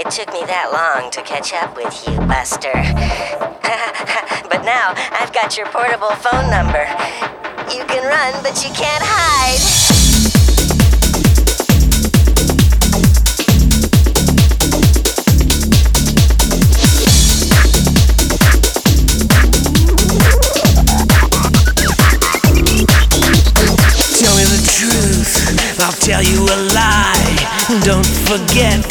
it took me that long to catch up with you, Buster. But now I've got your portable phone number. You can run, but you can't hide. Tell me the truth, I'll tell you a lie. Don't forget